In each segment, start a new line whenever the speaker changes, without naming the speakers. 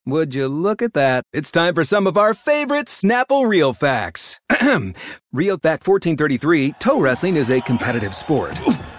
Would you look at that? It's time for some of our favorite Snapple Real Facts. Real Fact 1433, toe wrestling is a competitive sport.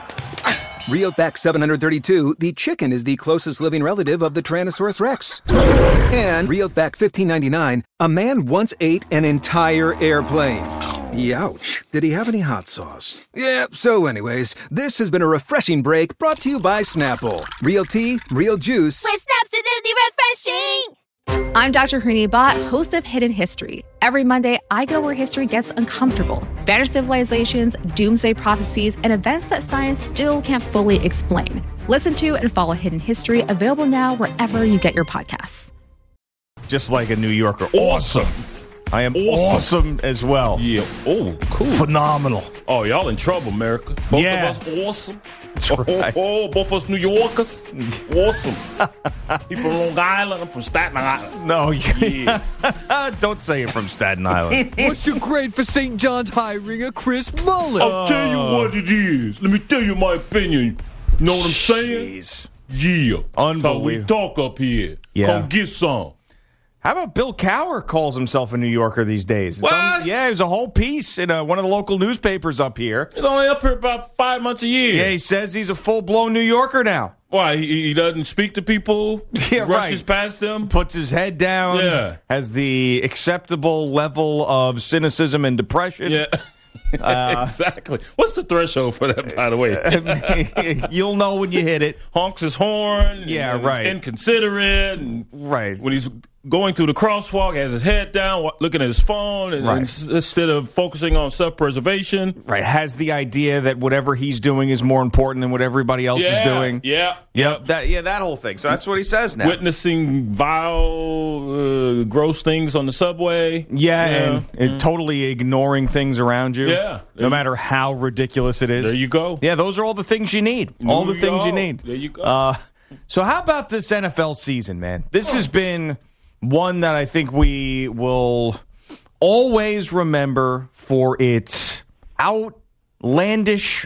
Real Fact 732, the chicken is the closest living relative of the Tyrannosaurus Rex. And Real Fact 1599, a man once ate an entire airplane. Youch. Did he have any hot sauce? Yeah, so anyways, this has been a refreshing break brought to you by Snapple. Real tea, real juice.
With Snapsidity refreshing!
I'm Dr. Hooni Bhatt, host of Hidden History. Every Monday, I go where history gets uncomfortable. Vanished civilizations, doomsday prophecies, and events that science still can't fully explain. Listen to and follow Hidden History, available now wherever you get your podcasts.
Just like a New Yorker. Awesome. I am awesome as well.
Yeah. Oh, cool.
Phenomenal.
Oh, y'all in trouble, America. Both of us awesome.
That's right.
Both of us New Yorkers. Awesome. He from Long Island. I'm from Staten Island.
No,
Yeah.
don't say you're from Staten Island.
What's your grade for St. John's hiring a Chris Mullin?
I'll tell you what it is. Let me tell you my opinion. You know what I'm saying?
Jeez.
Yeah. That's how we
Unbelievable.
talk up here.
Yeah.
Come get some.
How about Bill Cower calls himself a New Yorker these days?
What?
Yeah, there's a whole piece in one of the local newspapers up here.
He's only up here about 5 months a year.
Yeah, he says he's a full-blown New Yorker now.
Why? He doesn't speak to people?
Yeah,
Rushes
right.
past them?
Puts his head down.
Yeah.
Has the acceptable level of cynicism and depression.
Yeah. Exactly. What's the threshold for that, by the way?
You'll know when you hit it.
Honks his horn.
Yeah,
and
right.
He's inconsiderate. And
Right.
when he's going through the crosswalk, has his head down, looking at his phone, and instead of focusing on self-preservation.
Right. Has the idea that whatever he's doing is more important than what everybody else is doing.
Yeah.
Yep. That whole thing. So that's what he says now.
Witnessing vile, gross things on the subway.
And totally ignoring things around you.
Yeah.
No matter how ridiculous it is.
There you go.
Yeah, those are all the things you need. All the things you need.
There you go.
So how about this NFL season, man? This has been one that I think we will always remember for its outlandishness,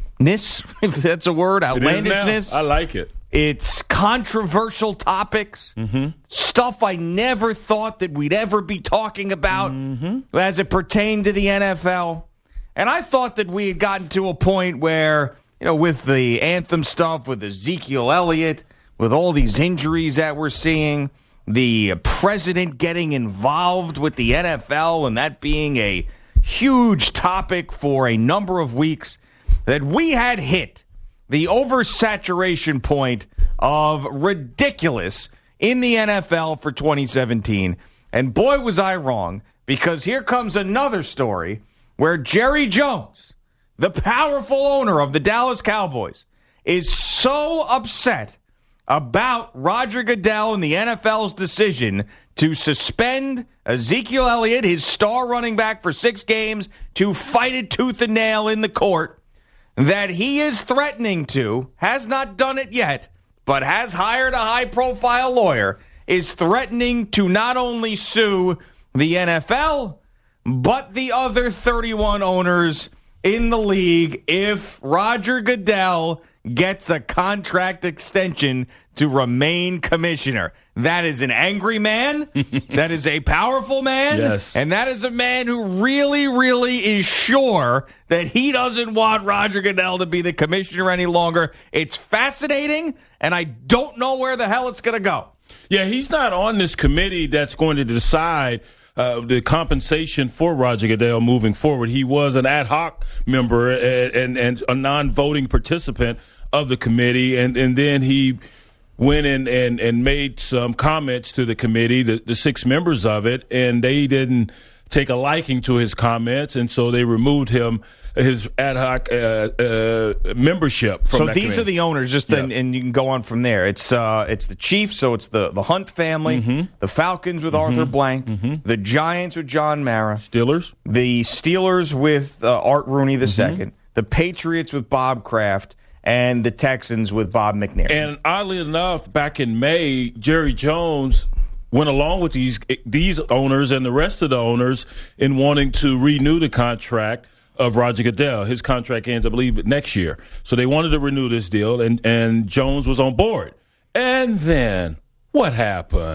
if that's a word, outlandishness.
I like it.
It's controversial topics, stuff I never thought that we'd ever be talking about as it pertained to the NFL. And I thought that we had gotten to a point where, with the anthem stuff, with Ezekiel Elliott, with all these injuries that we're seeing, the president getting involved with the NFL and that being a huge topic for a number of weeks, that we had hit the oversaturation point of ridiculous in the NFL for 2017. And boy, was I wrong, because here comes another story where Jerry Jones, the powerful owner of the Dallas Cowboys, is so upset about Roger Goodell and the NFL's decision to suspend Ezekiel Elliott, his star running back, for 6 games to fight it tooth and nail in the court, that he is threatening to, has not done it yet, but has hired a high-profile lawyer, is threatening to not only sue the NFL, but the other 31 owners in the league if Roger Goodell gets a contract extension to remain commissioner. That is an angry man. That is a powerful man.
Yes.
And that is a man who really, really is sure that he doesn't want Roger Goodell to be the commissioner any longer. It's fascinating, and I don't know where the hell it's going to go.
Yeah, he's not on this committee that's going to decide the compensation for Roger Goodell moving forward. He was an ad hoc member and a non-voting participant of the committee, and then he went in and made some comments to the committee, the 6 members of it, and they didn't take a liking to his comments, and so they removed his ad hoc membership from that
these
committee.
are the owners, and you can go on from there. It's the Chiefs, so it's the Hunt family, the Falcons with Arthur Blank, the Giants with John Mara, the Steelers with Art Rooney II, the Patriots with Bob Kraft, and the Texans with Bob McNair.
And oddly enough, back in May, Jerry Jones went along with these owners and the rest of the owners in wanting to renew the contract of Roger Goodell. His contract ends, I believe, next year. So they wanted to renew this deal, and Jones was on board. And then what happened?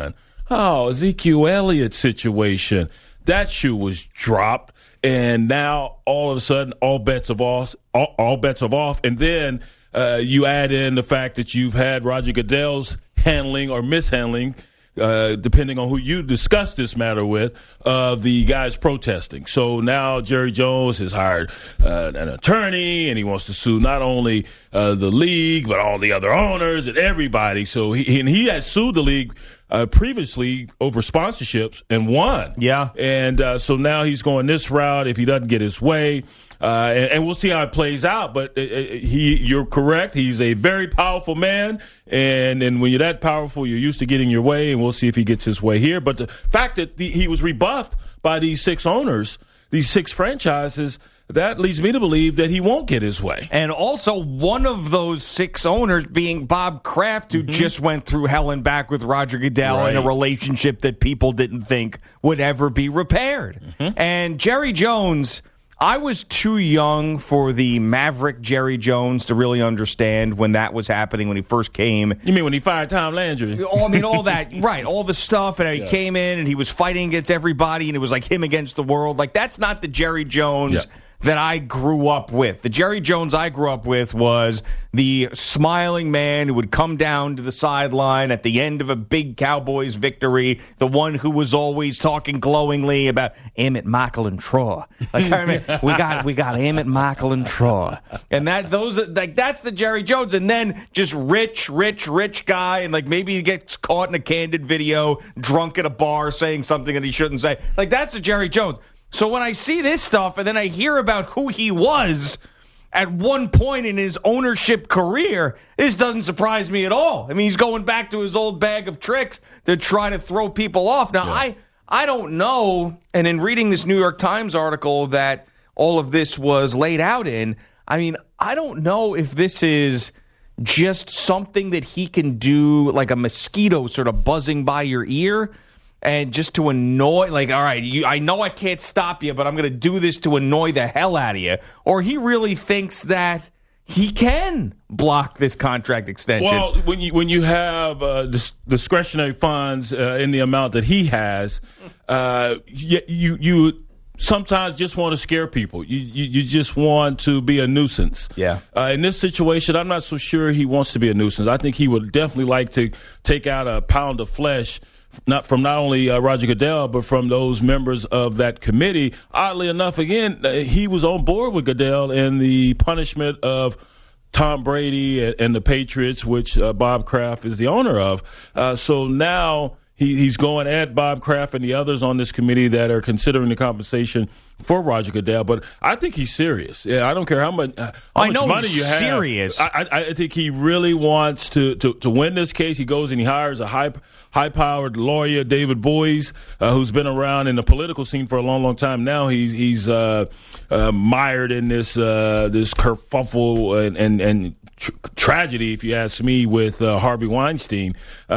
Ezekiel Elliott situation. That shoe was dropped, and now all of a sudden all bets are off. All bets are off, and then you add in the fact that you've had Roger Goodell's handling or mishandling, depending on who you discuss this matter with, the guys protesting. So now Jerry Jones has hired an attorney, and he wants to sue not only the league, but all the other owners and everybody. So he has sued the league previously over sponsorships and won.
Yeah.
And so now he's going this route if he doesn't get his way. And we'll see how it plays out. But you're correct. He's a very powerful man. And when you're that powerful, you're used to getting your way. And we'll see if he gets his way here. But the fact that he was rebuffed by these 6 owners, these 6 franchises, that leads me to believe that he won't get his way.
And also one of those 6 owners being Bob Kraft, who just went through hell and back with Roger Goodell in a relationship that people didn't think would ever be repaired. And Jerry Jones, I was too young for the Maverick Jerry Jones to really understand when that was happening when he first came.
You mean when he fired Tom Landry?
I mean, all that, right, all the stuff, and he came in and he was fighting against everybody, and it was like him against the world. Like, that's not the Jerry Jones that I grew up with. The Jerry Jones I grew up with was the smiling man who would come down to the sideline at the end of a big Cowboys victory, the one who was always talking glowingly about Emmett, Michael, and Troy. Like, I mean, we got Emmett, Michael, and Troy. And that's the Jerry Jones. And then just rich guy, and like maybe he gets caught in a candid video, drunk at a bar saying something that he shouldn't say. Like, that's the Jerry Jones. So when I see this stuff and then I hear about who he was at one point in his ownership career, this doesn't surprise me at all. I mean, he's going back to his old bag of tricks to try to throw people off. Now, I don't know, and in reading this New York Times article that all of this was laid out in, I mean, I don't know if this is just something that he can do, like a mosquito sort of buzzing by your ear, and just to annoy, like, all right, I know I can't stop you, but I'm going to do this to annoy the hell out of you. Or he really thinks that he can block this contract extension.
Well, when you have discretionary funds in the amount that he has, you sometimes just want to scare people. You just want to be a nuisance.
Yeah.
In this situation, I'm not so sure he wants to be a nuisance. I think he would definitely like to take out a pound of flesh, not only Roger Goodell, but from those members of that committee. Oddly enough, again, he was on board with Goodell in the punishment of Tom Brady and the Patriots, which Bob Kraft is the owner of. So now he's going at Bob Kraft and the others on this committee that are considering the compensation for Roger Goodell. But I think he's serious. Yeah, I don't care how much money you have.
Serious.
I think he really wants to win this case. He goes and he hires a high-powered lawyer, David Boies, who's been around in the political scene for a long, long time. Now he's mired in this kerfuffle and tragedy, if you ask me, with Harvey Weinstein.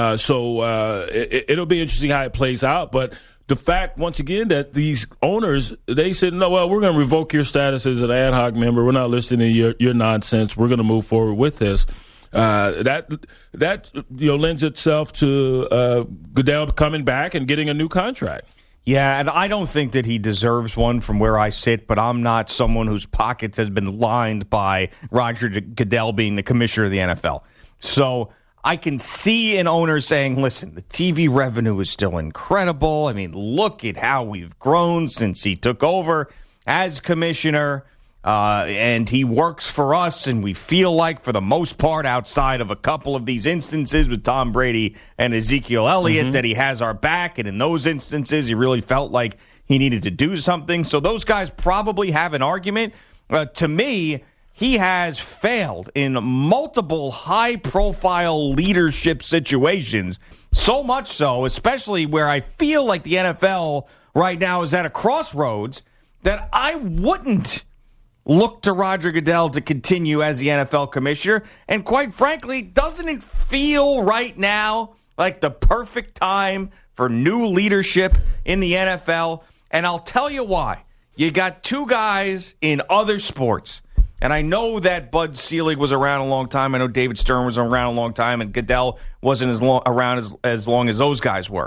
So it'll be interesting how it plays out. But the fact, once again, that these owners, they said, no, well, we're going to revoke your status as an ad hoc member. We're not listening to your nonsense. We're going to move forward with this. That lends itself to Goodell coming back and getting a new contract.
Yeah, and I don't think that he deserves one from where I sit, but I'm not someone whose pockets has been lined by Roger Goodell being the commissioner of the NFL. So I can see an owner saying, listen, the TV revenue is still incredible. I mean, look at how we've grown since he took over as commissioner. And he works for us, and we feel like, for the most part, outside of a couple of these instances with Tom Brady and Ezekiel Elliott, that he has our back. And in those instances, he really felt like he needed to do something. So those guys probably have an argument. To me, he has failed in multiple high-profile leadership situations, so much so, especially where I feel like the NFL right now is at a crossroads, that I wouldn't look to Roger Goodell to continue as the NFL commissioner. And quite frankly, doesn't it feel right now like the perfect time for new leadership in the NFL? And I'll tell you why. You got two guys in other sports. And I know that Bud Selig was around a long time. I know David Stern was around a long time. And Goodell wasn't around as long as those guys were.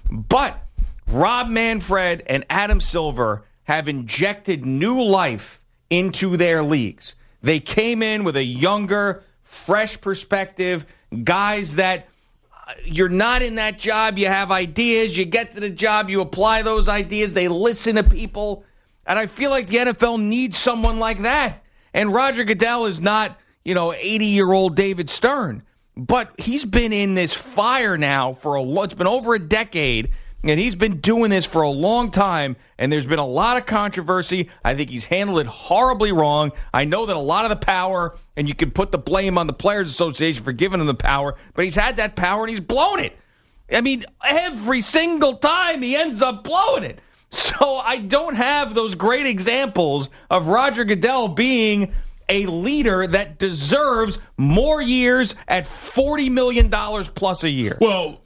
But Rob Manfred and Adam Silver have injected new life into their leagues. They came in with a younger, fresh perspective, guys that you're not in that job, you have ideas, you get to the job, you apply those ideas, they listen to people. And I feel like the NFL needs someone like that. And Roger Goodell is not, 80-year-old David Stern. But he's been in this fire now it's been over a decade, and he's been doing this for a long time, and there's been a lot of controversy. I think he's handled it horribly wrong. I know that a lot of the power, and you can put the blame on the Players Association for giving him the power, but he's had that power and he's blown it. I mean, every single time he ends up blowing it. So I don't have those great examples of Roger Goodell being a leader that deserves more years at $40 million plus a year.
Well,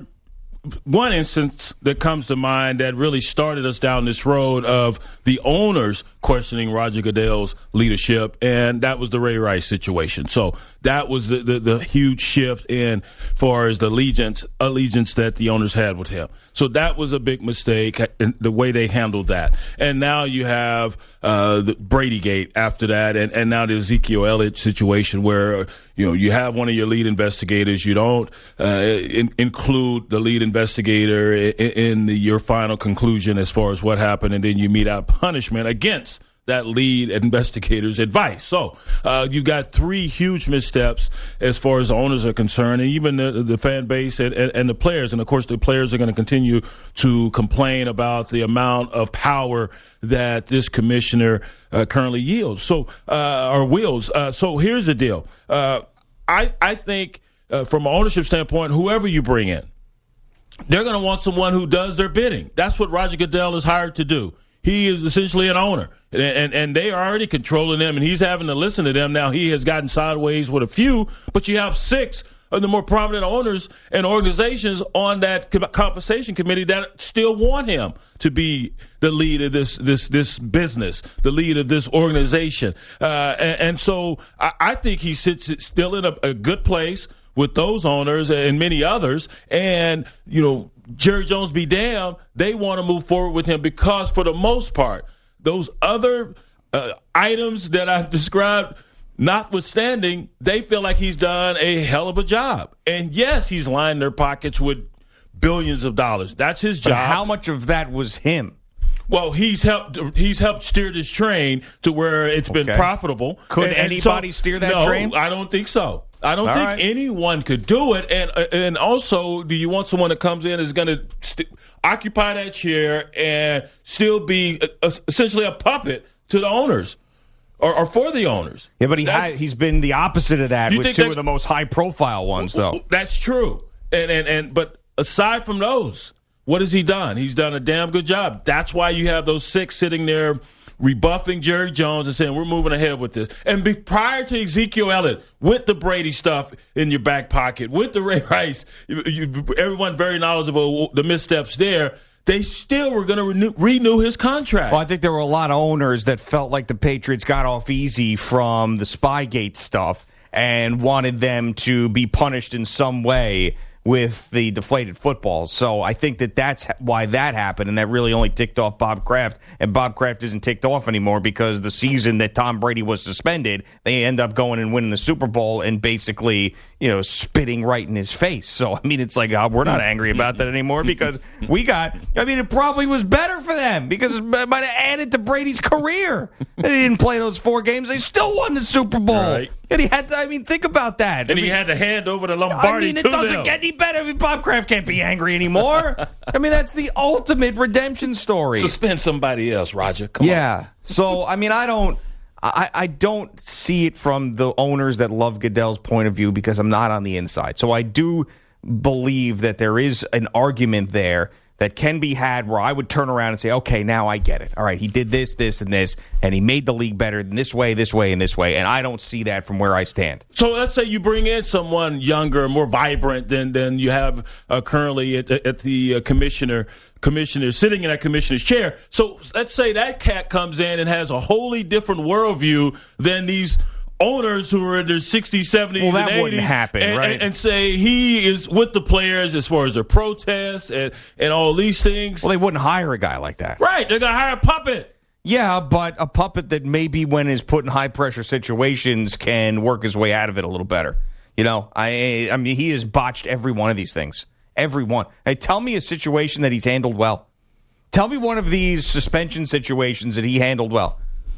one instance that comes to mind that really started us down this road of the owners questioning Roger Goodell's leadership, and that was the Ray Rice situation. So that was the huge shift in far as the allegiance that the owners had with him. So that was a big mistake, in the way they handled that. And now you have the Bradygate after that, and now the Ezekiel Elliott situation where you have one of your lead investigators. You don't include the lead investigator in your final conclusion as far as what happened, and then you mete out punishment against that lead investigator's advice. So you've got three huge missteps as far as the owners are concerned, and even the fan base and the players. And, of course, the players are going to continue to complain about the amount of power that this commissioner currently yields. So So here's the deal. I think from an ownership standpoint, whoever you bring in, they're going to want someone who does their bidding. That's what Roger Goodell is hired to do. He is essentially an owner, and they are already controlling them, and he's having to listen to them. Now he has gotten sideways with a few, but you have 6 of the more prominent owners and organizations on that compensation committee that still want him to be the lead of this business, the lead of this organization. And so I think he sits still in a good place with those owners and many others. And, Jerry Jones be damned, they want to move forward with him because, for the most part, those other items that I've described notwithstanding, they feel like he's done a hell of a job. And, yes, he's lined their pockets with billions of dollars. That's his job.
But how much of that was him?
Well, he's helped steer this train to where it's been profitable.
Could anybody steer that train?
No, I don't think so. I don't think anyone could do it. And also, do you want someone that comes in is going to occupy that chair and still be essentially a puppet to the owners or for the owners?
Yeah, but he's been the opposite of that with two of the most high-profile ones, though.
That's true. But aside from those, what has he done? He's done a damn good job. That's why you have those 6 sitting there rebuffing Jerry Jones and saying, we're moving ahead with this. And prior to Ezekiel Elliott, with the Brady stuff in your back pocket, with the Ray Rice, everyone very knowledgeable the missteps there, they still were going to renew his contract.
Well, I think there were a lot of owners that felt like the Patriots got off easy from the Spygate stuff and wanted them to be punished in some way with the deflated footballs. So I think that's why that happened, and that really only ticked off Bob Kraft. And Bob Kraft isn't ticked off anymore because the season that Tom Brady was suspended, they end up going and winning the Super Bowl and basically, spitting right in his face. So, it's like, we're not angry about that anymore because it probably was better for them because it might have added to Brady's career. They didn't play those 4 games. They still won the Super Bowl. Right. And he had to, think about that.
And he had to hand over the Lombardi to them.
It doesn't get any better. Bob Kraft can't be angry anymore. That's the ultimate redemption story.
Suspend somebody else, Roger. Come on.
Yeah. So, I don't see it from the owners that love Goodell's point of view because I'm not on the inside. So I do believe that there is an argument there that can be had where I would turn around and say, okay, now I get it. All right, he did this, this, and this, and he made the league better in this way, and this way, and I don't see that from where I stand.
So let's say you bring in someone younger, more vibrant than you have currently at the commissioner sitting in that commissioner's chair. So let's say that cat comes in and has a wholly different worldview than these owners who are in their 60s, 70s,
well, that
and 80s
wouldn't happen, right?
And say he is with the players as far as their protests and all these things.
Well, they wouldn't hire a guy like that.
Right. They're going to hire a puppet.
Yeah, but a puppet that maybe when is put in high-pressure situations can work his way out of it a little better. You know, I mean, he has botched every one of these things. Every one. Hey, tell me a situation that he's handled well. Tell me one of these suspension situations that he handled well.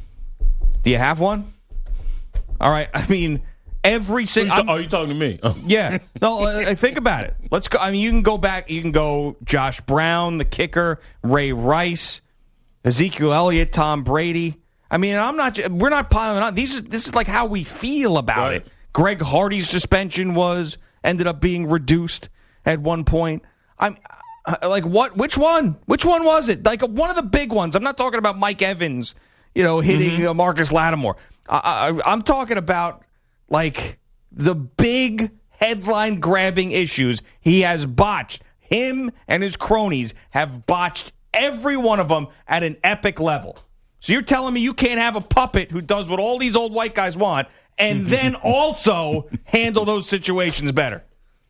Do you have one? All right. I mean, every single.
Are you talking to me? Oh.
Yeah. No, think about it. Let's go. I mean, you can go back. You can go Josh Brown, the kicker, Ray Rice, Ezekiel Elliott, Tom Brady. I mean, we're not piling on. This is like how we feel about it. Greg Hardy's suspension ended up being reduced at one point. I'm like, what? Which one? Which one was it? Like one of the big ones. I'm not talking about Mike Evans, hitting Marcus Lattimore. I'm talking about like the big headline grabbing issues he has botched. Him and his cronies have botched every one of them at an epic level. So you're telling me you can't have a puppet who does what all these old white guys want and then also handle those situations better?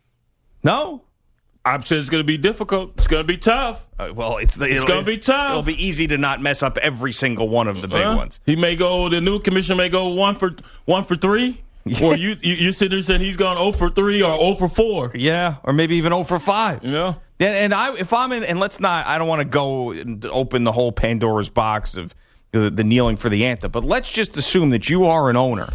No?
I'm saying it's going to be difficult. It's going to be tough.
Well, it's going
to be tough.
It'll be easy to not mess up every single one of the big ones.
The new commissioner may go 1 for 3. Yeah. Or you sit there saying he's gone 0 for 3 or 0 for 4.
Yeah, or maybe even 0 for 5.
Yeah.
And if I'm in, and let's not, I don't want to go and open the whole Pandora's box of the kneeling for the anthem, but let's just assume that you are an owner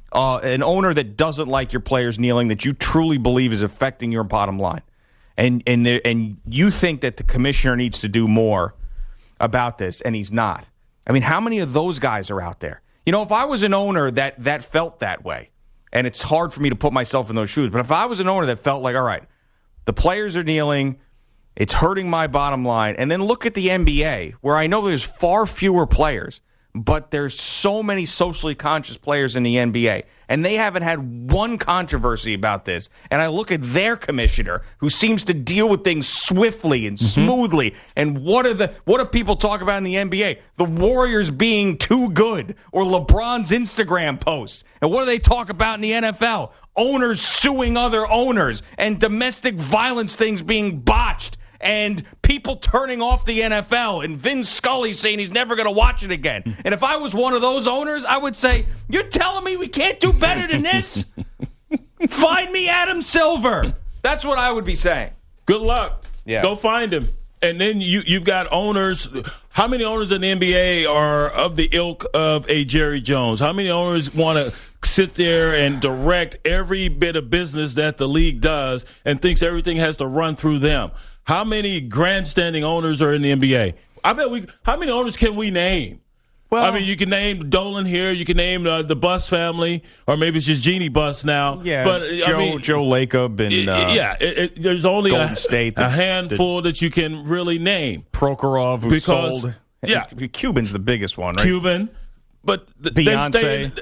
that doesn't like your players kneeling, that you truly believe is affecting your bottom line. And you think that the commissioner needs to do more about this, and he's not. I mean, how many of those guys are out there? You know, if I was an owner that felt that way, and it's hard for me to put myself in those shoes, but if I was an owner that felt like, all right, the players are kneeling, it's hurting my bottom line, and then look at the NBA, where I know there's far fewer players, but there's so many socially conscious players in the NBA, and they haven't had one controversy about this. And I look at their commissioner, who seems to deal with things swiftly and smoothly. And what do people talk about in the NBA? The Warriors being too good, or LeBron's Instagram posts. And what do they talk about in the NFL? Owners suing other owners, and domestic violence things being botched. And people turning off the NFL, and Vin Scully saying he's never going to watch it again. And if I was one of those owners, I would say, you're telling me we can't do better than this? Find me Adam Silver. That's what I would be saying.
Good luck.
Yeah.
Go find him. And then you've got owners. How many owners in the NBA are of the ilk of a Jerry Jones? How many owners want to sit there and direct every bit of business that the league does and thinks everything has to run through them? How many grandstanding owners are in the NBA? I bet how many owners can we name? Well, I mean, you can name Dolan here. You can name the Buss family, or maybe it's just Jeannie Buss now.
Yeah,
but
Joe Lacob and
there's only
Golden State,
a handful that you can really name.
Prokhorov, who sold.
Yeah,
Cuban's the biggest one, right?
Cuban. But
Beyonce.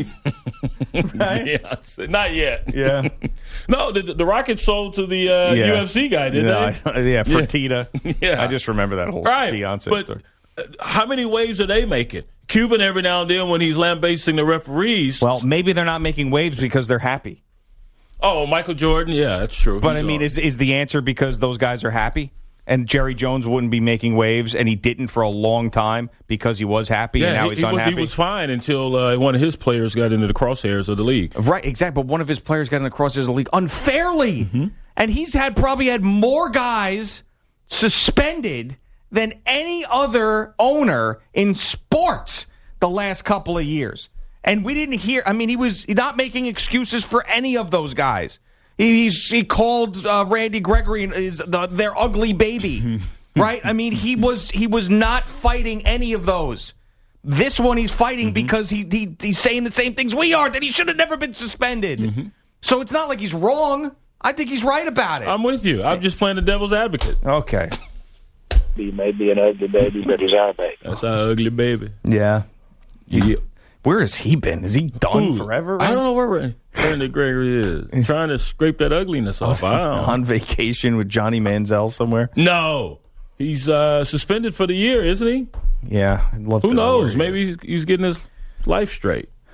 Right? Beyonce. Not yet.
Yeah.
No, the Rockets sold to the UFC guy, didn't they?
Yeah, Fertitta.
Yeah.
I just remember that whole Beyonce story.
How many waves are they making? Cuban, every now and then when he's lambasting the referees.
Well, maybe they're not making waves because they're happy.
Oh, Michael Jordan? Yeah, that's true.
But, is the answer because those guys are happy? And Jerry Jones wouldn't be making waves, and he didn't for a long time because he was happy, and now he's unhappy?
He was fine until one of his players got into the crosshairs of the league.
Right, exactly. But one of his players got in the crosshairs of the league unfairly. Mm-hmm. And he's probably had more guys suspended than any other owner in sports the last couple of years. And we didn't hear, he was not making excuses for any of those guys. He called Randy Gregory their ugly baby, right? He was not fighting any of those. This one he's fighting because he's saying the same things we are, that he should have never been suspended. Mm-hmm. So it's not like he's wrong. I think he's right about it.
I'm with you. I'm just playing the devil's advocate.
Okay.
He may be an ugly baby, but he's our baby.
That's our ugly baby.
Yeah. Where has he been? Is he done forever? Right?
I don't know where Randy Gregory is. Trying to scrape that ugliness off.
On vacation with Johnny Manziel somewhere?
No. He's suspended for the year, isn't he?
Yeah. I'd love to
Who
know
knows? Maybe he's getting his life straight.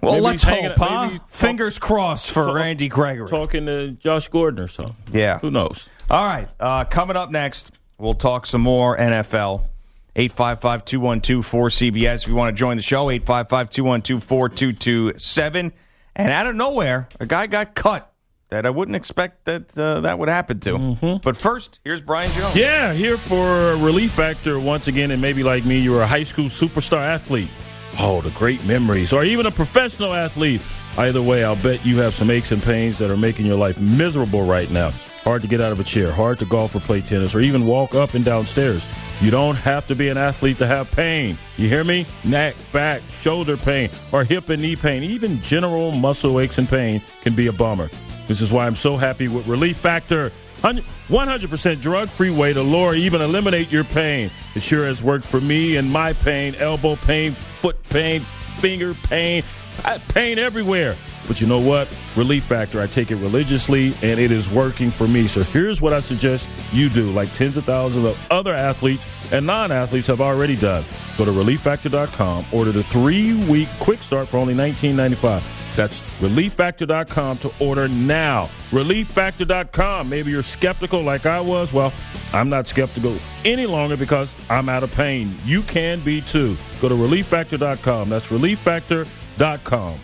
Well,
Maybe
let's
he's hanging
hope,
out-
huh?
maybe
Fingers crossed for Randy Gregory.
Talking to Josh Gordon or something.
Yeah.
Who knows?
All right. Coming up next, we'll talk some more NFL. 855-212-4CBS. If you want to join the show, 855-212-4227. And out of nowhere, a guy got cut that I wouldn't expect that that would happen to.
Mm-hmm.
But first, here's Brian Jones.
Yeah, here for Relief Factor once again, and maybe like me, you were a high school superstar athlete. Oh, the great memories. Or even a professional athlete. Either way, I'll bet you have some aches and pains that are making your life miserable right now. Hard to get out of a chair, hard to golf or play tennis, or even walk up and down stairs. You don't have to be an athlete to have pain. You hear me? Neck, back, shoulder pain, or hip and knee pain. Even general muscle aches and pain can be a bummer. This is why I'm so happy with Relief Factor. 100% drug-free way to lower, even eliminate your pain. It sure has worked for me and my pain, elbow pain, foot pain, finger pain, pain everywhere. But you know what? Relief Factor, I take it religiously, and it is working for me. So here's what I suggest you do, like tens of thousands of other athletes and non-athletes have already done. Go to ReliefFactor.com, order the 3-week quick start for only $19.95. That's ReliefFactor.com to order now. ReliefFactor.com. Maybe you're skeptical like I was. Well, I'm not skeptical any longer because I'm out of pain. You can be too. Go to ReliefFactor.com. That's ReliefFactor.com.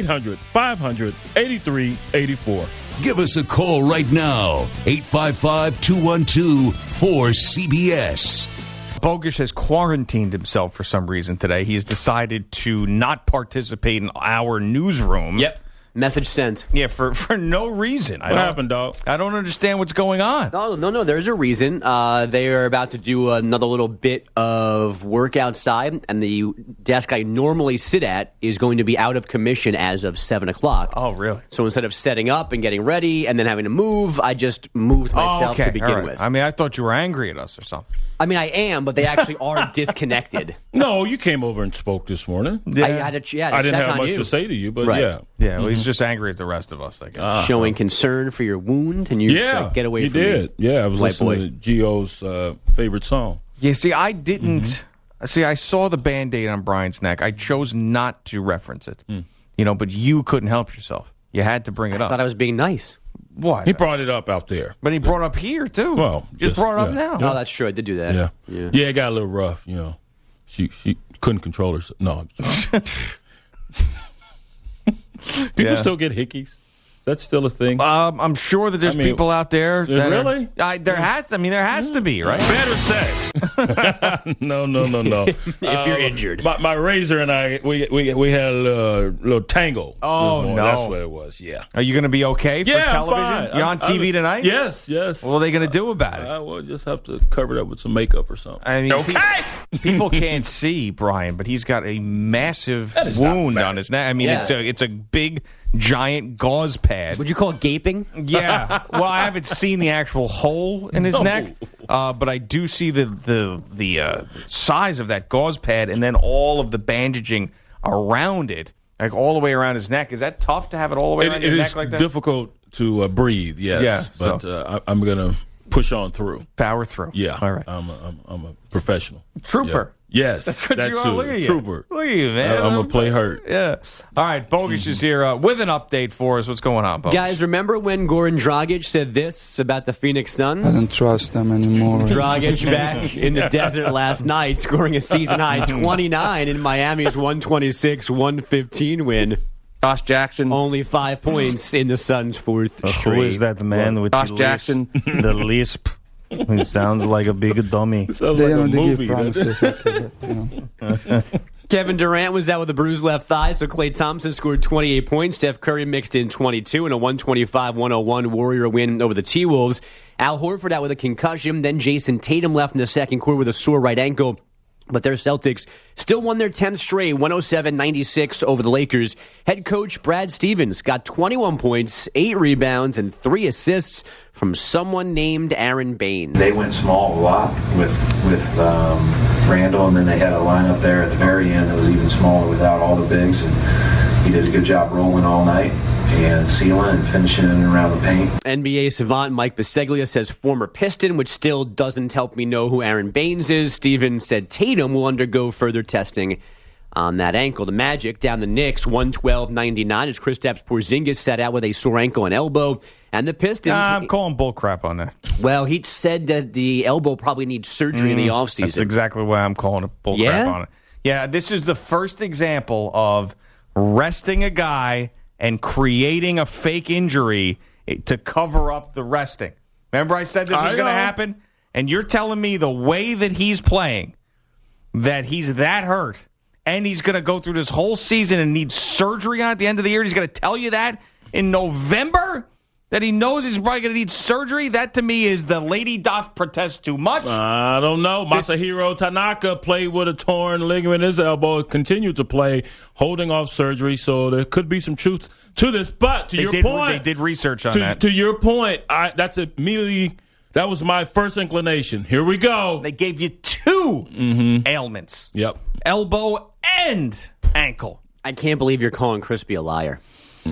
800-500-8384.
Give us a call right now. 855-212-4CBS.
Bogusch has quarantined himself for some reason today. He has decided to not participate in our newsroom.
Yep. Message sent.
Yeah, for no reason.
What happened, dog?
I don't understand what's going on.
No. There's a reason. They are about to do another little bit of work outside, and the desk I normally sit at is going to be out of commission as of 7 o'clock.
Oh, really?
So instead of setting up and getting ready and then having to move, I just moved myself to begin
All right.
with.
I mean, I thought you were angry at us or something.
I mean, I am, but they actually are disconnected.
No, you came over and spoke this morning.
Yeah.
I had to
I didn't
check
have
on
much
you.
to say to you, but
Right.
yeah.
Yeah, well, he's just angry at the rest of us, I guess.
Showing concern for your wound, and you
Yeah,
get away
he
from
did.
me.
Yeah, I was
White
listening
boy.
to Gio's favorite song.
Yeah, see, I didn't. See, I saw the Band-Aid on Brian's neck. I chose not to reference it. But you couldn't help yourself. You had to bring it
I
up.
thought I was being nice.
What?
He brought it up out there.
But he brought it up here, too.
Well,
just brought it up
yeah.
now.
Oh, that's true. I did do that.
Yeah.
Yeah.
It got a little rough, you know. She couldn't control herself. No. People still get hickeys. Is that still a thing?
I'm sure that there's people out there. That
really?
There has to be, right?
Better sex. No.
If you're injured.
My razor and I, we had a little tango.
Oh,
this morning.
no.
That's what it was, yeah.
Are you going to be okay for
Yeah, I'm
television?
fine.
You on TV tonight?
Yes.
What are they going to do about it?
We'll just have to cover it up with some makeup or something.
I mean, people can't see Brian, but he's got a massive
That is not
wound
bad.
on his neck. I mean,
Yeah.
it's a big, giant gauze pad.
Would you call it gaping?
Yeah. Well, I haven't seen the actual hole in his neck, but I do see the size of that gauze pad and then all of the bandaging around it, like all the way around his neck. Is that tough to have it all the way around your neck like that?
It is difficult to breathe, yes.
Yeah,
but I'm going to push on through.
Power through.
Yeah.
All right.
I'm a professional.
Trooper.
Yeah. Yes.
That's what
that
you are.
too.
Look at you.
Trooper.
Look at you, man.
I'm going to play hurt.
Yeah. All right. Bogusch is here with an update for us. What's going on, Bogusch?
Guys, remember when Goran Dragic said this about the Phoenix Suns?
don't trust them anymore.
Dragic back in the desert last night, scoring a season-high 29 in Miami's 126-115 win.
Josh Jackson.
Only 5 points in the Suns' fourth straight.
Who is that man with
Josh
the
Jackson.
the lisp? He sounds like a big dummy.
Sounds
They
like a
don't give
movie.
promises. Okay, but,
Kevin Durant was out with a bruised left thigh, so Klay Thompson scored 28 points. Steph Curry mixed in 22 in a 125-101 Warrior win over the T-Wolves. Al Horford out with a concussion. Then Jason Tatum left in the second quarter with a sore right ankle. But their Celtics still won their 10th straight, 107-96 over the Lakers. Head coach Brad Stevens got 21 points, 8 rebounds, and 3 assists from someone named Aaron Baines.
They went small a lot with Randall, and then they had a lineup there at the very end that was even smaller without all the bigs. And he did a good job rolling all night and sealing and finishing around the paint.
NBA savant Mike Biseglia says former Piston, which still doesn't help me know who Aaron Baines is. Stevens said Tatum will undergo further testing on that ankle. The Magic down the Knicks 112-99 as Kristaps Porzingis sat out with a sore ankle and elbow. And the Pistons...
I'm calling bullcrap on that.
Well, he said that the elbow probably needs surgery in the offseason.
That's exactly why I'm calling it bullcrap on it. Yeah, this is the first example of resting a guy and creating a fake injury to cover up the resting. Remember I said this was going to happen? And you're telling me the way that he's playing, that he's that hurt, and he's going to go through this whole season and need surgery on at the end of the year? He's going to tell you that in November? That he knows he's probably going to need surgery? That, to me, is the lady doth protest too much.
I don't know. Masahiro Tanaka played with a torn ligament in his elbow, continued to play, holding off surgery, so there could be some truth to this. But to your point...
They did research on that.
To your point, that was my first inclination. Here we go.
They gave you two ailments.
Yep.
Elbow and ankle.
I can't believe you're calling Crispy a liar.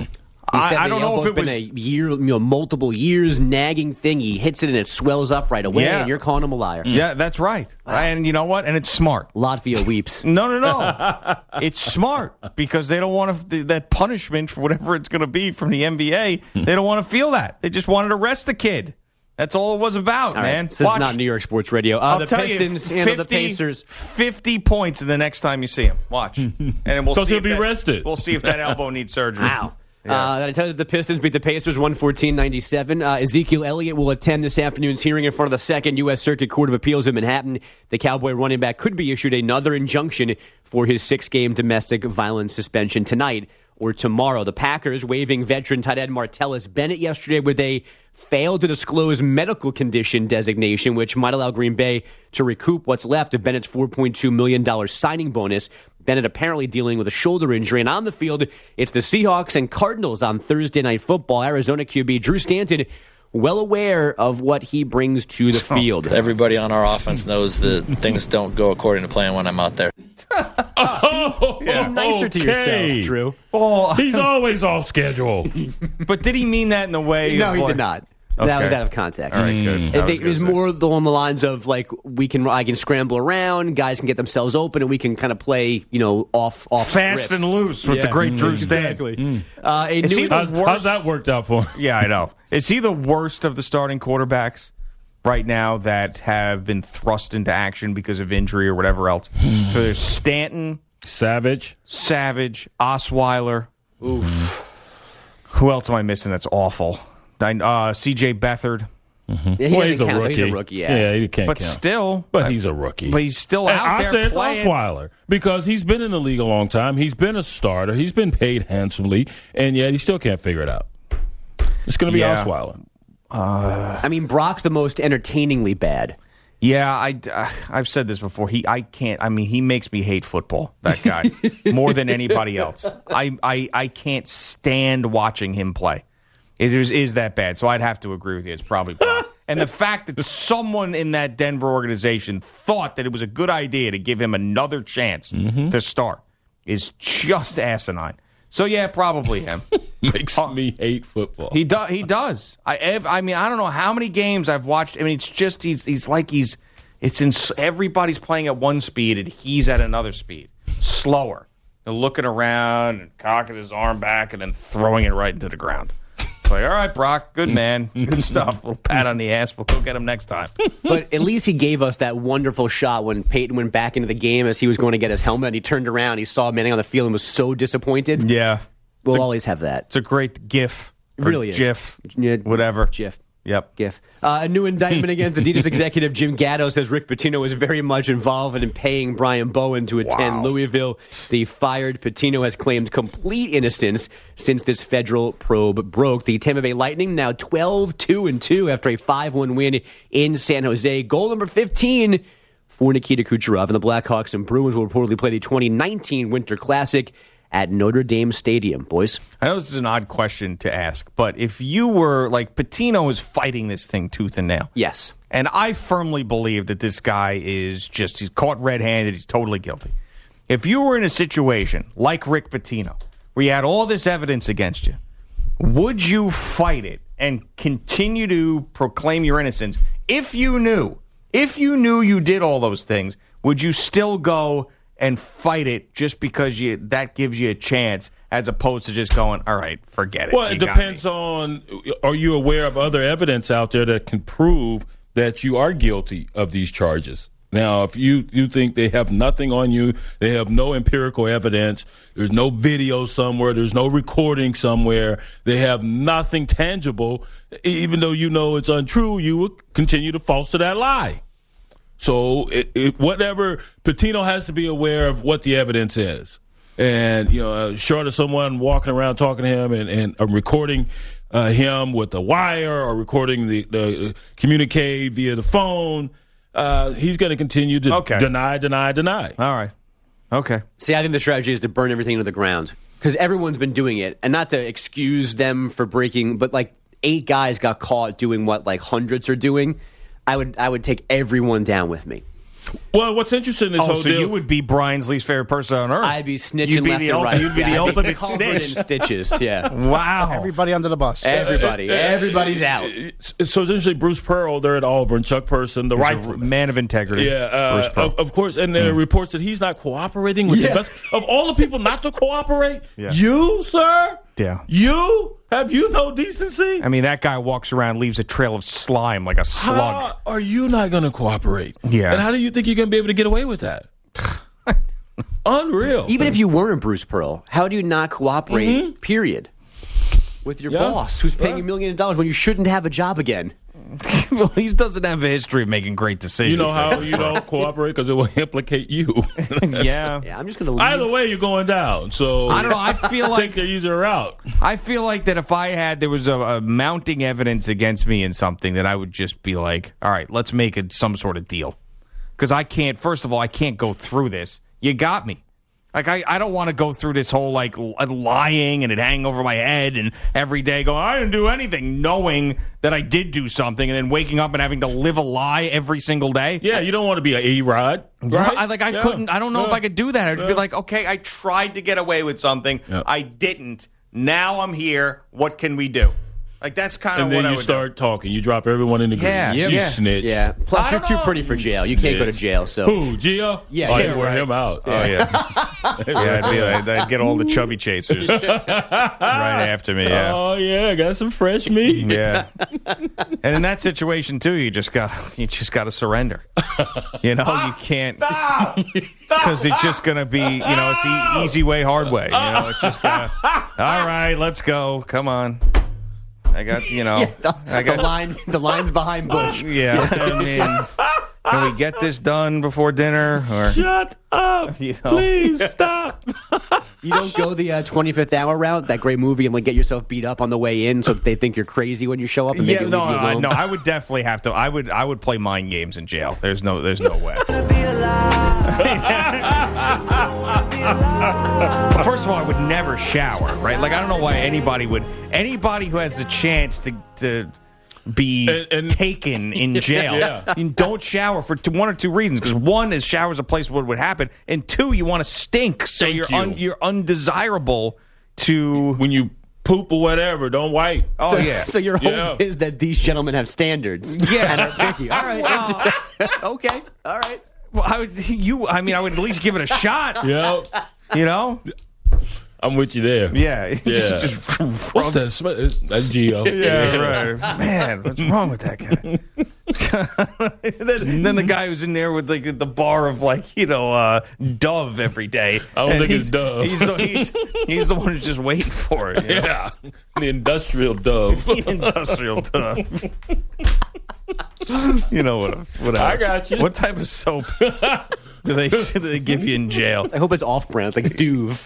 I don't know if it was
been a year, multiple years nagging thing. He hits it and it swells up right away, and you're calling him a liar.
Yeah, that's right. And you know what? And it's smart.
Latvia weeps.
No. It's smart because they don't want that punishment for whatever it's going to be from the NBA. They don't want to feel that. They just wanted to arrest the kid. That's all it was about, man.
This is not New York sports radio.
I'll
the
tell
Pistons
you,
handle the Pacers.
50 points in the next time you see him. Watch. And we'll see
he'll be rested.
We'll see if that elbow needs surgery.
Wow. I tell you that the Pistons beat the Pacers 114-97. Ezekiel Elliott will attend this afternoon's hearing in front of the Second U.S. Circuit Court of Appeals in Manhattan. The Cowboy running back could be issued another injunction for his 6-game domestic violence suspension tonight or tomorrow. The Packers waiving veteran tight end Martellus Bennett yesterday with a failed to disclose medical condition designation, which might allow Green Bay to recoup what's left of Bennett's $4.2 million signing bonus. Bennett apparently dealing with a shoulder injury. And on the field, it's the Seahawks and Cardinals on Thursday Night Football. Arizona QB Drew Stanton, well aware of what he brings to the field.
Everybody on our offense knows that things don't go according to plan when I'm out there.
Nicer to yourself, Drew.
Oh,
he's always off schedule.
But did he mean that in the way?
No, he did not.
Okay.
That was out of context.
All right, good.
I think it was more along the lines of like I can scramble around, guys can get themselves open, and we can kind of play, off
fast
script.
and loose with the great Drew Stanton.
Exactly.
How's that worked out for him?
Yeah, I know. Is he the worst of the starting quarterbacks right now that have been thrust into action because of injury or whatever else? So there's Stanton,
Savage,
Osweiler. Oof. Who else am I missing that's awful? C.J. Beathard.
He's a rookie.
He's a rookie,
he can't
but
count.
Still.
But he's a rookie.
But he's still out there
it's
playing.
Osweiler because he's been in the league a long time. He's been a starter. He's been paid handsomely, and yet he still can't figure it out. It's going to be Osweiler.
Brock's the most entertainingly bad.
Yeah, I've said this before. He makes me hate football, that guy, more than anybody else. I can't stand watching him play. It is that bad. So I'd have to agree with you. It's probably Brock. And the fact that someone in that Denver organization thought that it was a good idea to give him another chance to start is just asinine. So, yeah, probably him.
Makes me hate football.
He does. I don't know how many games I've watched. It's just everybody's playing at one speed and he's at another speed, slower, and looking around and cocking his arm back and then throwing it right into the ground. It's like, all right, Brock, good man, good stuff. A little pat on the ass. We'll go get him next time.
But at least he gave us that wonderful shot when Peyton went back into the game as he was going to get his helmet. And he turned around, he saw Manning on the field and was so disappointed.
Yeah.
We'll always have that.
It's a great GIF.
It really is.
GIF. Whatever.
GIF.
Yep.
GIF. A new indictment against Adidas executive Jim Gatto says Rick Pitino was very much involved in paying Brian Bowen to attend Louisville. The fired Pitino has claimed complete innocence since this federal probe broke. The Tampa Bay Lightning now 12-2-2 after a 5-1 win in San Jose. Goal number 15 for Nikita Kucherov. And the Blackhawks and Bruins will reportedly play the 2019 Winter Classic at Notre Dame Stadium, boys.
I know this is an odd question to ask, but if you were, Patino is fighting this thing tooth and nail.
Yes.
And I firmly believe that this guy he's caught red-handed, he's totally guilty. If you were in a situation like Rick Pitino, where you had all this evidence against you, would you fight it and continue to proclaim your innocence? If you knew you did all those things, would you still go and fight it just because that gives you a chance, as opposed to just going, all right, forget it.
Well, it depends on, are you aware of other evidence out there that can prove that you are guilty of these charges? Now, if you think they have nothing on you, they have no empirical evidence, there's no video somewhere, there's no recording somewhere, they have nothing tangible, even though you know it's untrue, you will continue to false to that lie. So whatever, Pitino has to be aware of what the evidence is. And, short of someone walking around talking to him and recording him with a wire or recording the communique via the phone, he's going to continue to deny.
All right. Okay.
See, I think the strategy is to burn everything into the ground because everyone's been doing it, and not to excuse them for breaking, but like 8 guys got caught doing what like hundreds are doing. I would take everyone down with me.
Well, what's interesting is
so you would be Brian's least favorite person on earth.
I'd be snitching left and right.
You'd be the ultimate
covered
snitch.
in stitches. Yeah.
Wow.
Everybody under the bus.
Everybody's out.
So essentially, Bruce Pearl, they're at Auburn, Chuck Person, the rifleman,
man of integrity.
Yeah, of course. And there are reports that he's not cooperating with the best of all the people not to cooperate. Yeah. You, sir.
Yeah.
You? Have you no decency?
I mean, that guy walks around, leaves a trail of slime like a slug.
How are you not going to cooperate?
Yeah.
And how do you think you're going to be able to get away with that? Unreal.
Even if you weren't Bruce Pearl, how do you not cooperate, period, with your boss who's paying $1 million when you shouldn't have a job again?
Well, he doesn't have a history of making great decisions.
You know how you don't cooperate? Because it will implicate you.
Yeah,
I'm just going to leave.
Either way, you're going down. So
I don't know. I feel like
take the easier route.
I feel like that if there was a mounting evidence against me in something, that I would just be like, all right, let's make some sort of deal. Because I can't. First of all, I can't go through this. You got me. Like, I don't want to go through this whole, like, lying and it hanging over my head and every day going, I didn't do anything, knowing that I did do something, and then waking up and having to live a lie every single day.
Yeah, you don't want to be an A-Rod, right?
I couldn't. I don't know if I could do that. I'd just be like, okay, I tried to get away with something. Yeah. I didn't. Now I'm here. What can we do? Like, that's kind of what I would do.
And then you start talking. You drop everyone in the green.
Yeah.
You snitch.
Yeah. Plus, you're too pretty for jail. You can't go to jail. So
who, Gio?
Yeah.
Oh, you wear him out.
Oh, yeah. I'd get all the chubby chasers right after me, yeah.
Oh, yeah. Got some fresh meat.
Yeah. And in that situation, too, you just got to surrender. You can't. Stop! Because it's just going to be, it's the easy way, hard way. It's just going to, all right, let's go. Come on. I got,
the line's behind Bush.
Yeah. I mean, can we get this done before dinner? Or
shut up. Please stop.
You don't go the 25th Hour route, that great movie, and like get yourself beat up on the way in so that they think you're crazy when you show up. And
no, I would definitely have to. I would play mind games in jail. There's no way. First of all, I would never shower, right? Like, I don't know why anybody who has the chance to be taken in jail, don't shower for one or two reasons. Because one is shower's a place where it would happen, and two, you want to stink, so you're undesirable to
when you poop or whatever. Don't wipe.
Oh, yeah.
So your hope is that these gentlemen have standards.
Yeah.
And are picky. All right. Well, okay. All right.
Well, I would at least give it a shot.
Yeah. I'm with you there.
Yeah.
Just what's that smell? That's Gio.
Yeah, right. Man, what's wrong with that guy? then the guy who's in there with like the bar of Dove every day.
I don't think it's Dove.
He's the one who's just waiting for it.
Yeah. The industrial Dove.
The industrial Dove. Whatever.
I got you.
What type of soap do they give you in jail?
I hope it's off-brand. It's like Duve.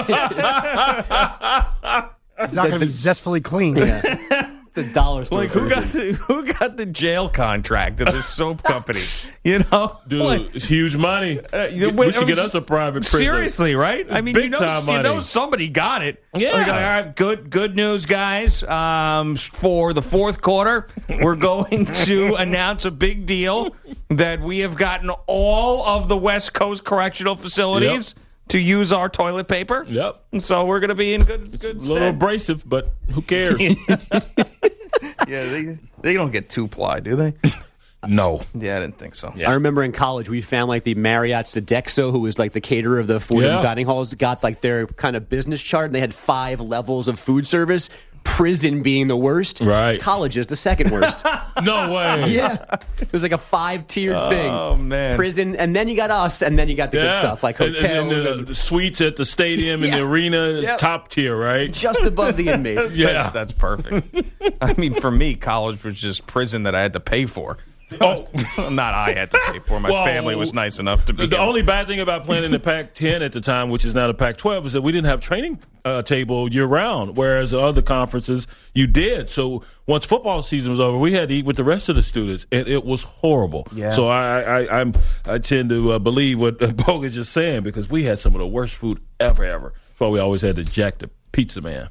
It's not going to be zestfully clean.
Yeah. It's the dollar store.
Like, who got the jail contract of this soap company?
Dude, it's huge money. We should get us a private prison.
Seriously, right? I mean,
time money.
Somebody got it.
Yeah.
Like, all right, good news, guys. For the fourth quarter, we're going to announce a big deal that we have gotten all of the West Coast correctional facilities to use our toilet paper.
Yep.
So we're going to be in good
a little abrasive, but who cares?
Yeah, they don't get 2-ply, do they?
No.
Yeah, I didn't think so.
I remember in college we found like the Marriott Sodexo, who was like the caterer of the Fordham dining halls, got like their kind of business chart, and they had 5 levels of food service. Prison being the worst.
Right.
College is the second worst.
No way.
Yeah. It was like a 5-tiered thing.
Oh, man.
Prison, and then you got us, and then you got the good stuff, like hotels.
And then the suites at the stadium and the arena, top tier, right?
Just above the inmates.
Yeah. That's perfect. I mean, for me, college was just prison that I had to pay for.
Oh,
not I had to pay for. My family was nice enough to be.
The only bad thing about playing in the Pac-10 at the time, which is now the Pac-12, is that we didn't have training table year-round, whereas the other conferences you did. So once football season was over, we had to eat with the rest of the students, and it was horrible. Yeah. So I tend to believe what Bogus is saying, because we had some of the worst food ever. That's why we always had to jack the pizza man.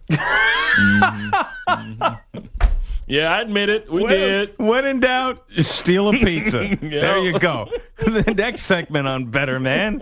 Yeah, I admit it. We did.
When in doubt, steal a pizza. There you go. The next segment on Better Man.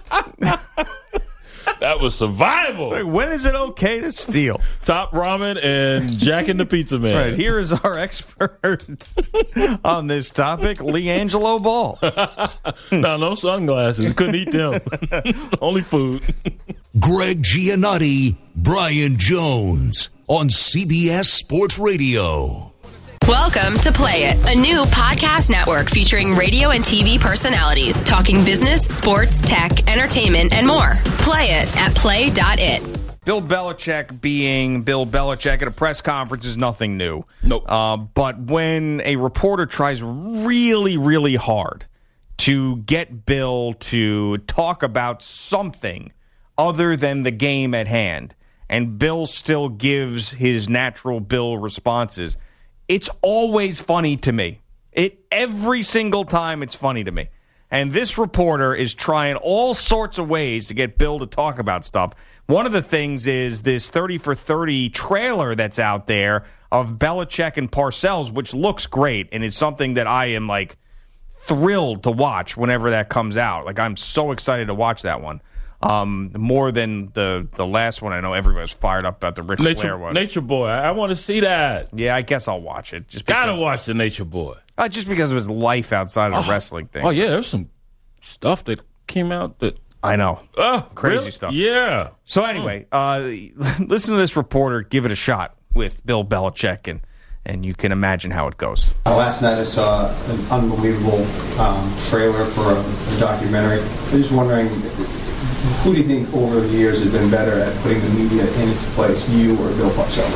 That was survival.
When is it okay to steal?
Top ramen and jacking the pizza man.
Right, here is our expert on this topic, LeAngelo Ball.
No sunglasses. Couldn't eat them. Only food.
Greg Giannotti, Brian Jones on CBS Sports Radio.
Welcome to Play It, a new podcast network featuring radio and TV personalities talking business, sports, tech, entertainment, and more. Play it at play.it.
Bill Belichick being Bill Belichick at a press conference is nothing new.
Nope.
But when a reporter tries really, really hard to get Bill to talk about something other than the game at hand, and Bill still gives his natural Bill responses, it's always funny to me. Every single time it's funny to me. And this reporter is trying all sorts of ways to get Bill to talk about stuff. One of the things is this 30 for 30 trailer that's out there of Belichick and Parcells, which looks great and is something that I am like thrilled to watch whenever that comes out. Like, I'm so excited to watch that one. More than the last one. I know everybody's fired up about the Ric Flair one.
Nature Boy. I want to see that.
Yeah, I guess I'll watch it.
Gotta watch the Nature Boy.
Just because of his life outside of the wrestling thing.
Oh, yeah, there's some stuff that came out that...
I know. Crazy
really?
Stuff.
Yeah.
So anyway, listen to this reporter give it a shot with Bill Belichick, and you can imagine how it goes.
Last night I saw an unbelievable trailer for a documentary. I'm just wondering, who do you think over the years has been better at putting the media in its place, you or Bill Parcells?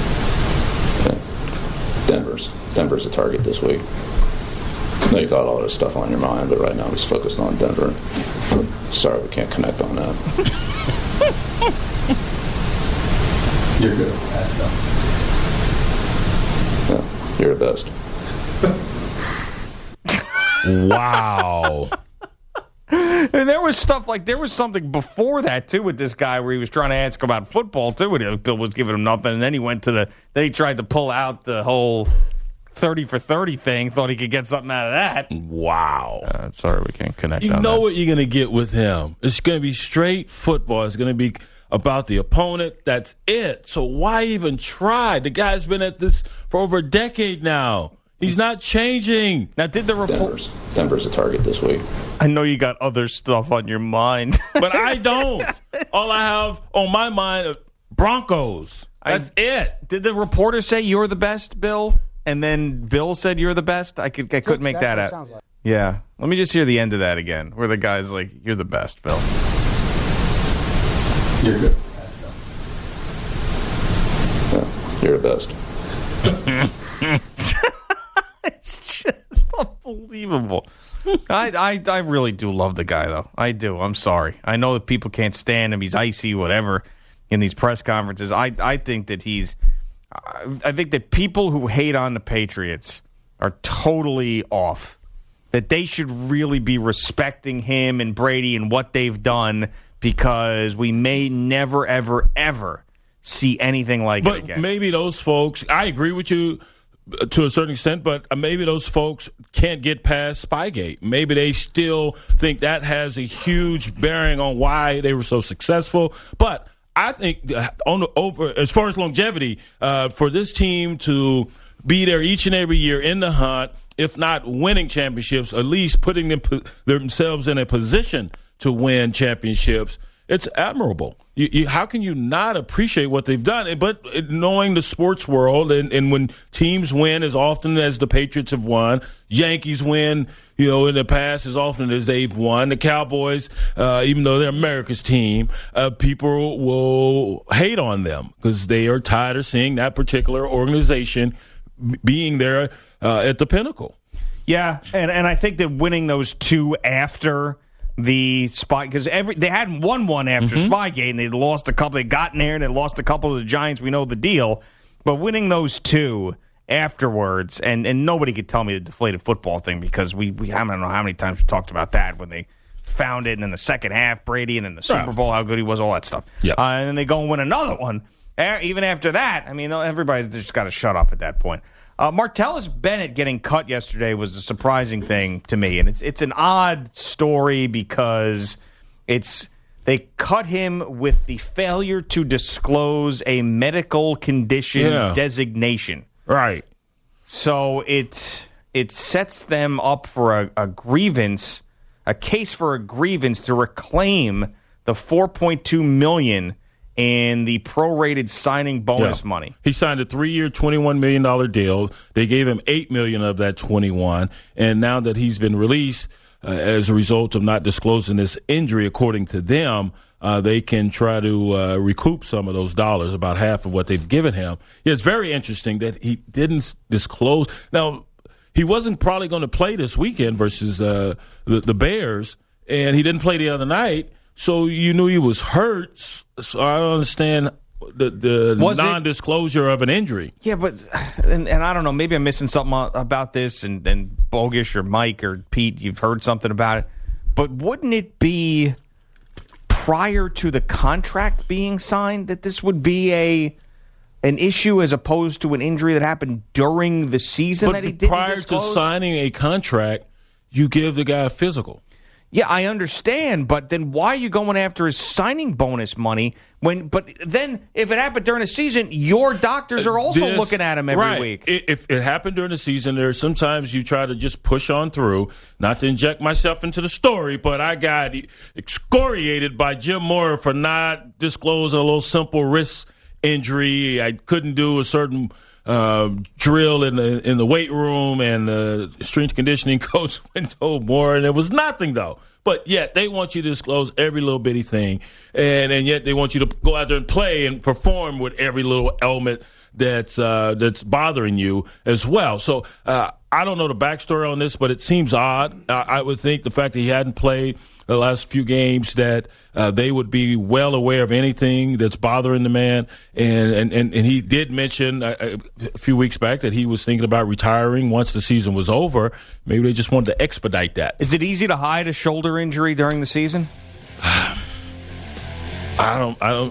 Denver's a target this week. I know you got all this stuff on your mind, but right now he's focused on Denver. Sorry, we can't connect on that.
You're good at that, though.
Yeah, you're the best.
Wow.
And there was something before that too with this guy where he was trying to ask about football too, and Bill was giving him nothing, and then he tried to pull out the whole 30 for 30 thing, thought he could get something out of that.
Wow.
Sorry, we can't connect on
that.
You know
what you're going to get with him. It's going to be straight football. It's going to be about the opponent. That's it. So why even try? The guy's been at this for over a decade now. He's not changing.
Now, did the report...
Denver's a target this week.
I know you got other stuff on your mind.
But I don't. All I have on my mind are Broncos. That's it.
Did the reporter say you're the best, Bill? And then Bill said you're the best? I couldn't make that out.
Sounds like.
Yeah. Let me just hear the end of that again, where the guy's like, you're the best, Bill.
You're good.
Yeah, you're the best.
It's just unbelievable. I really do love the guy, though. I do. I'm sorry. I know that people can't stand him. He's icy, whatever, in these press conferences. I think that I think that people who hate on the Patriots are totally off. That they should really be respecting him and Brady and what they've done, because we may never, ever, ever see anything like it again.
But maybe those folks, I agree with you to a certain extent, but maybe those folks can't get past Spygate. Maybe they still think that has a huge bearing on why they were so successful. But I think as far as longevity, for this team to be there each and every year in the hunt if not winning championships, at least putting themselves in a position to win championships, it's admirable. How can you not appreciate what they've done? But knowing the sports world, and when teams win as often as the Patriots have won, Yankees win, in the past as often as they've won, the Cowboys, even though they're America's team, people will hate on them because they are tired of seeing that particular organization being there at the pinnacle.
Yeah, and I think that winning those two after the spy, because they hadn't won one after Spygate, and they lost a couple. They got in there and they lost a couple of the Giants. We know the deal, but winning those two afterwards, and nobody could tell me the deflated football thing, because we I don't know how many times we talked about that when they found it, and in the second half Brady, and then the Super Bowl, how good he was, all that stuff.
Yep.
And then they go and win another one. Even after that, I mean, everybody's just got to shut up at that point. Martellus Bennett getting cut yesterday was a surprising thing to me, and it's an odd story because they cut him with the failure to disclose a medical condition designation.
Right.
So it sets them up for a grievance, a case for a grievance to reclaim the $4.2 million in the prorated signing bonus money.
He signed a 3-year, $21 million deal. They gave him $8 million of that 21, and now that he's been released as a result of not disclosing this injury, according to them, they can try to recoup some of those dollars, about half of what they've given him. It's very interesting that he didn't disclose. Now, he wasn't probably going to play this weekend versus the Bears, and he didn't play the other night. So you knew he was hurt. So I don't understand the non-disclosure of an injury.
Yeah, but and I don't know. Maybe I'm missing something about this, and Bogish or Mike or Pete, you've heard something about it. But wouldn't it be prior to the contract being signed that this would be an issue as opposed to an injury that happened during the season that he didn't
prior
disclose?
To signing a contract, you give the guy a physical.
Yeah, I understand, but then why are you going after his signing bonus money? But then if it happened during the season, your doctors are also looking at him every week.
If it happened during the season, there's sometimes you try to just push on through. Not to inject myself into the story, but I got excoriated by Jim Mora for not disclosing a little simple wrist injury. I couldn't do a certain drill in the weight room, and the strength conditioning coach went and told Moore, and it was nothing though. But yet they want you to disclose every little bitty thing, and yet they want you to go out there and play and perform with every little element that's bothering you as well. So I don't know the backstory on this, but it seems odd. I would think the fact that he hadn't played the last few games, that they would be well aware of anything that's bothering the man. And he did mention a few weeks back that he was thinking about retiring once the season was over. Maybe they just wanted to expedite that.
Is it easy to hide a shoulder injury during the season?
I don't know.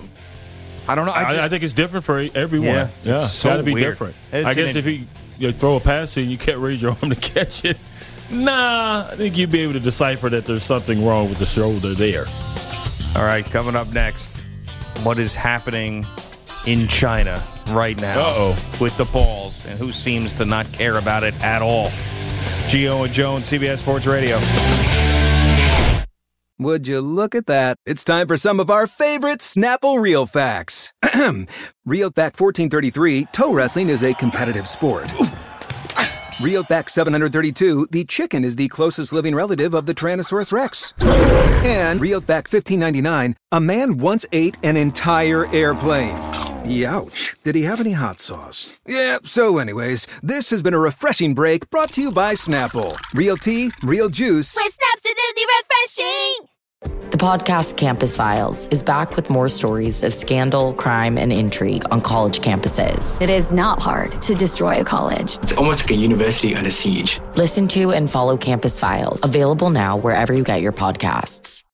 I think it's different for everyone. Yeah, it's got to be different. I guess if you throw a pass and you can't raise your arm to catch it, I think you'd be able to decipher that there's something wrong with the shoulder there.
All right, coming up next, what is happening in China right now with the balls, and who seems to not care about it at all. Gio and Jones, CBS Sports Radio.
Would you look at that? It's time for some of our favorite Snapple Real Facts. Real Fact 1433, toe wrestling is a competitive sport. Real Fact 732, the chicken is the closest living relative of the Tyrannosaurus Rex. And Real Fact 1599, a man once ate an entire airplane. Youch. Did he have any hot sauce? Yeah, so anyways, this has been a refreshing break brought to you by Snapple. Real tea, real juice.
With Snapsidity refreshing!
The podcast Campus Files is back with more stories of scandal, crime, and intrigue on college campuses.
It is not hard to destroy a college.
It's almost like a university under siege.
Listen to and follow Campus Files, available now wherever you get your podcasts.